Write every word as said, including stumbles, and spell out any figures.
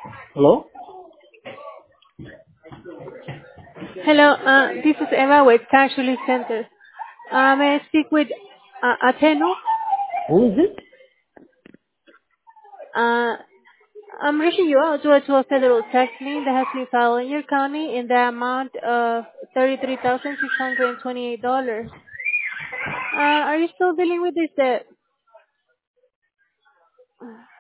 Hello? Hello, uh, this is Emma with Tax Relief Center. Uh, may I speak with uh, Atenu? Who is it? Uh, I'm reaching you out to, to a federal tax lien that has been filed in your county in the amount of thirty-three thousand six hundred twenty-eight dollars. Uh, are you still dealing with this debt?